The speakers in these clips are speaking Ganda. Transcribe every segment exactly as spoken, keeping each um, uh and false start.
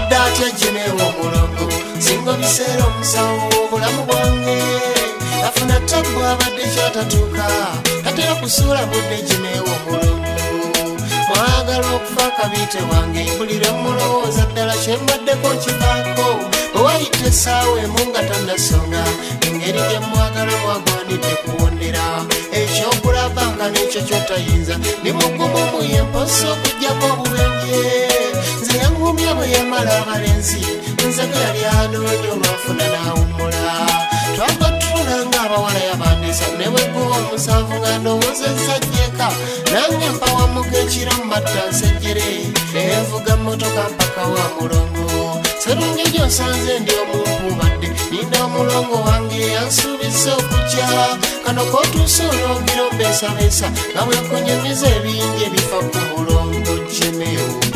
abadde Jimmy Omulongo singo biseera omusawo obulamu bwange afuna ttabu abadde kyatatuuka tatera kusuula budde Jimmy Omulongo mwagala okufa kabite wange mpulire mulowooza ddala kyembaddeko nkivaako owayita essaawa emu nga tannasonga engeri gye mwagala mwagwanidde kuwondera ekyokulaba nga n'ekyo kyotayinza ndi mugumu muye mposa okuggyako obubenje nze yangumya bwe yamala abalenzi nzege yali anoonya olwafuna n'awummula twava tutula ng'abawala yabandiisa ne bweguwa omusanvu nga ndowoozezza jjeka nange mpawamuka ekiro mu matta nsejjere envuga mmotoka mpaka wa Mulongo serungi gy'osanze ndi omumpubadde ninda omulongo wange yansuubiza okujja kano k'otuusa olwogera ombeesabeesa nga bwe kunyumiza ebingi ebifa ku Mulongo Jimmy.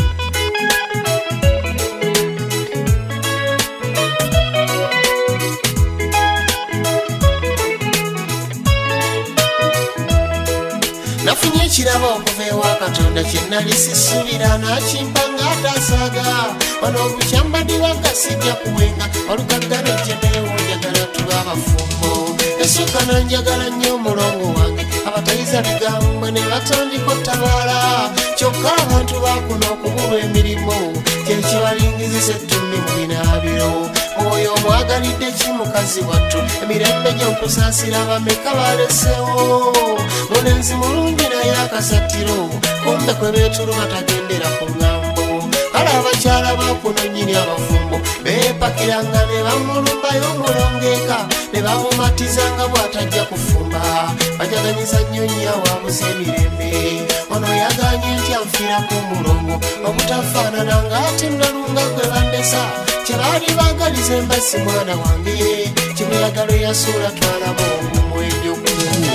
Nafunye ekirabo okuva ewa Katonda kye nali sisuubira n'akimpa ng'atasaaga wano obukyambadi wagasijja kuwenga olugaggana ejjemeewo njagala tuba abafumbo essuka nanjagala nnyo Omulongo wange abatayiza bigambwe ne batandika ottabaala kyokka abantu baakuna okubulwa emirimu kyekibalingizisa ettumbi mu binaabiro oyo omwagalidde ki mukazi wattu emirembe gy'okusaasira bameka balesewo mulenzi mulungi naye akasatiro kumbe kwe beetulu batagendera ku ŋŋambo kale abakyala bakuno nnyini abafumbo beepakiranga ne bamulumbayo Omulongo eka ne bamumatizanga bw'atajja kufumba bajaganyiza nnyo nnyo awabuza emirembe ono yaganye nti anfiirako Omulongo obutafaanana ng'ate nalunga gwe bandesa kyebaali baagaliza embasi mwana wange kimuyagalo yasuula twalaba omumu ebyokulya.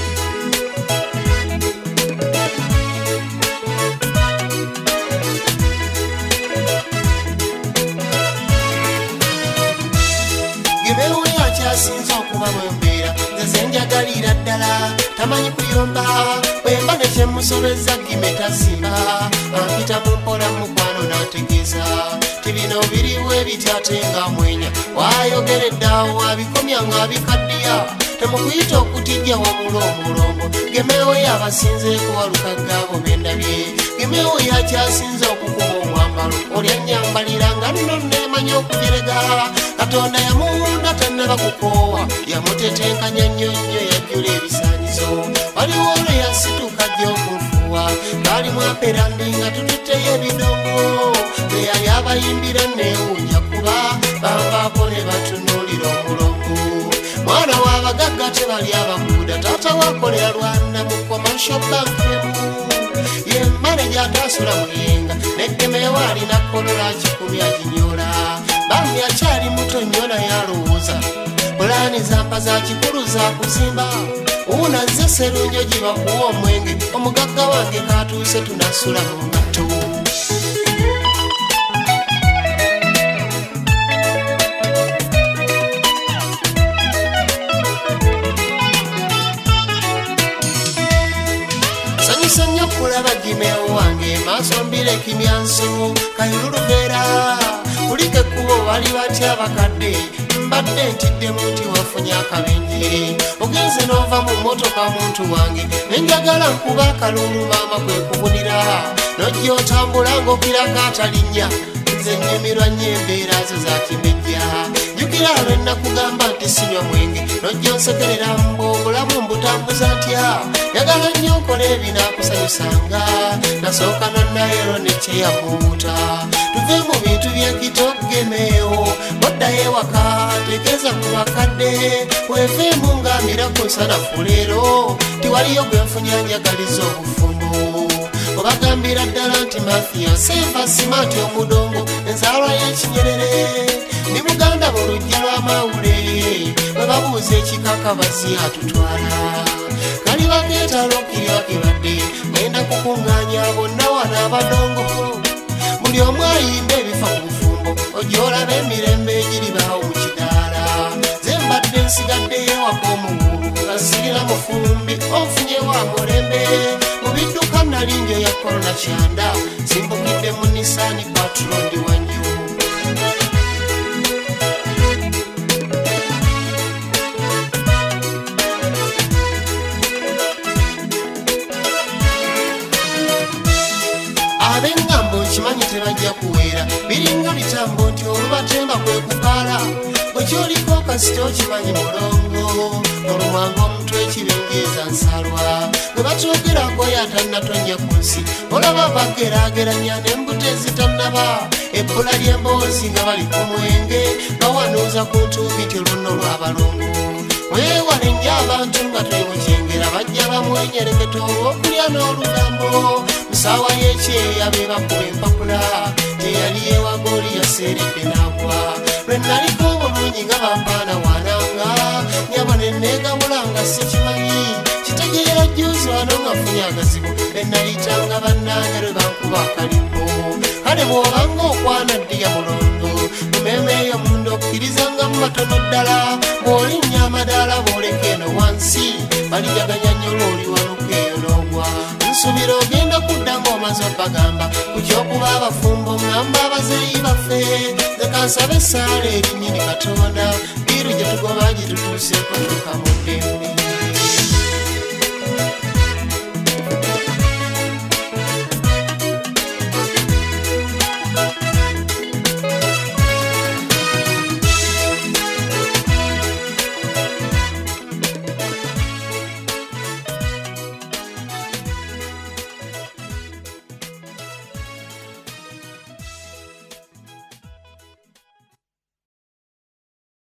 Gemewo yakyasinza okuba bwembeera nze njagalira ddala tamanyi kuyomba bwemba nekyemusobeza gime tasimba ampita mu mpola mukwano n'ategeeza tibino biriwo ebityate nga mwenya wayogeredde awo abikomya ng'abikaddiya temukuyita okutijja wamula Omulongo Gemewo yabasinzeeko walukaggaabo bendabye Gemewo yakyasinza okukuba omwambalo olyannyambalira nga nno neemanya okujerega Katonda yamuwunda tannaba kukoowa yamutetenkanya nnyo nnyo yajjula ebisaanyizo waliwo olwo yasituka gy'okunfuwa ng'alimu aperandi nga tututteyo ebidongo bwe yali abayimbira neewuunya kuba bavaako ne batunuulira Omulongo mwana w'abagagga tebali abaguuda taata waakolera Rwanda mu Commercial Bank ye maneja ataasula muyenga ne Gemewo alina kolola kikumi aginyoola bambi akyali muto nnyo naye alowooza pulaani zampa za kikulu za kuzimba unazze serunjo gibakuwa omwenge omugagga wange katuuse tunasula mu ngatto. Sanyusa nnyo kulaba Gemewo wange maaso mbire kimyanso kayululubeera kulika ekkubo bali batya abakadde mbadde ntiddemu nti wafunye akabenje ogenze n'ova mu mmotoka muntu wange nenjagala nkuba akalulu maama kwe kubulira n'ojja otambula ng'okirako atalinnya nze nnyumirwa nnyo embeera zo za kimejja jjukira lwe nnakugamba nti sinywa mwenge n'ojja onsekerera mbu obulamu mbutambuza ntya yagala nnyo nkola ebinaakusanyusanga nasooka nannayero ne kyeyamuuta tuve mu bintu by'ekito Gemewo moddayo ewaka tegeeza ku bakadde weeveemu ng'amira ku nsanafu leero tiwaliyo gwe nfunya njagaliza obufumbo obagambira ddala nti mafiya seeva simanti omudongo enzaalwa y'Ekinyerere ndi Buganda mu lujja lw'amawule bwe babuuza ekikakabazi atutwala kali bageetala okirya kibadde ngenda kukuŋŋaanya bonna wano abadongo buli omu ayimba ebifa ku bufumbo ojja olaba emirembe egiribaawo mu kidaala ze mbadde nsigaddeyo ewaka omuwulu nga sirina mufumbi onfunye wa mulembe mu bidduka nali njo ya korona kyanda simbukidde mu Nissan Patrol ndi wanju bitambo nti olubatemba kwe kupaala bwe kyoliko kasita okimanyi mulongo olumwanga omutwe ekibengeeza nsalwa bwe batwogerako yatannatonya ku nsi olaba bageraageranya n'embuto ezitannaba ebbula ly'emboozi nga bali ku mwenge bawanuuza ku ntumbi ti luno lw'abalongo weewale nnyo abantu nga twemukyengera bajja bamwenyereketo olw'okulya n'olugambo musaawa y'ekyeya be bakuba empapula teyali yewagooli yaseeredde n'agwa lwe naliko obulungi nga bampaana wananga nyaba ne neegabula nga sikimanyi kitegeera jjuuzi wano nga funye agazibu be nayitanga bannange lwe bankuba akalimbo kale bw'obanga okwana ddiya mulondo mumeeme eyo munda okkirizanga mu matono ddala bw'olinnya amadaala bw'oleka eno wansi balijaganya nnyo lw'oli wanuka eyo n'ogwa nsubira ogenda kudda ng'omaze obagamba ku kyokuba abafumbo ngamba abazeeyi baffe nzekansabe essaala erinnyini katonda biiru gye tugoba gitutuuseeko tukamudde